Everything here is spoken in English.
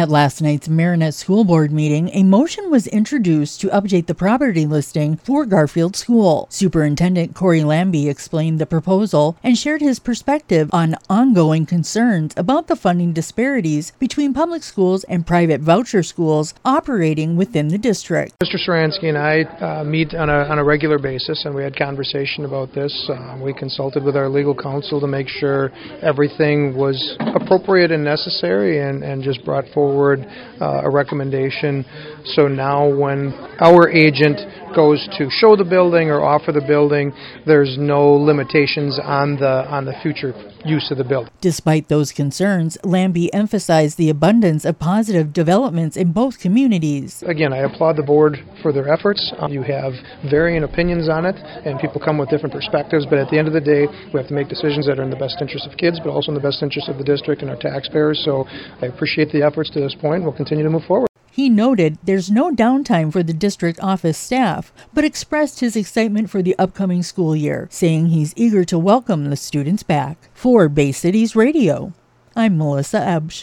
At last night's Marinette School Board meeting, a motion was introduced to update the property listing for Garfield School. Superintendent Corey Lambie explained the proposal and shared his perspective on ongoing concerns about the funding disparities between public schools and private voucher schools operating within the district. Mr. Saransky and I meet on a regular basis, and we had conversation about this. We consulted with our legal counsel to make sure everything was appropriate and necessary, and just brought forward a recommendation. So now when our agent goes to show the building or offer the building, there's no limitations on the future use of the building. Despite those concerns, Lambie emphasized the abundance of positive developments in both communities. Again, I applaud the board for their efforts. You have varying opinions on it, and people come with different perspectives, but at the end of the day, we have to make decisions that are in the best interest of kids, but also in the best interest of the district and our taxpayers. So I appreciate the efforts to this point. We'll continue to move forward. He noted there's no downtime for the district office staff, but expressed his excitement for the upcoming school year, saying he's eager to welcome the students back. For Bay Cities Radio, I'm Melissa Ebsch.